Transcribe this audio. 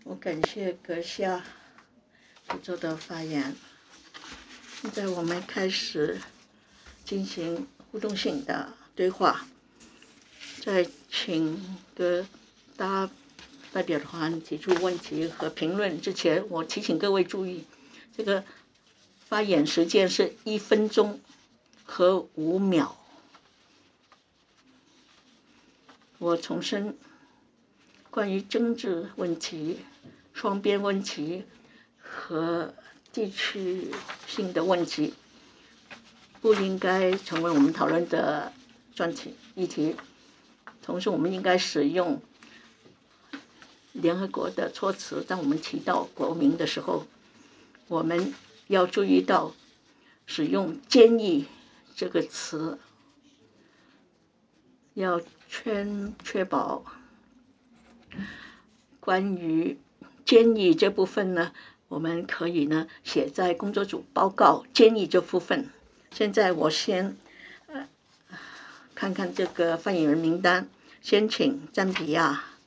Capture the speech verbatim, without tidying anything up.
我感谢阁下所做的发言。现在我们开始进行互动性的对话。在请各大代表团提出问题和评论之前，我提醒各位注意，这个发言时间是一分钟和五秒。我重申，关于政治问题、双边问题和地区性的问题，不应该成为我们讨论的专题议题。同时，我们应该使用联合国的措辞。当我们提到国民的时候，我们要注意到使用“坚毅”这个词，要确确保关于坚毅这部分呢，我们可以呢写在工作组报告坚毅这部分。现在我先呃看看这个发言人名单，先请赞比亚。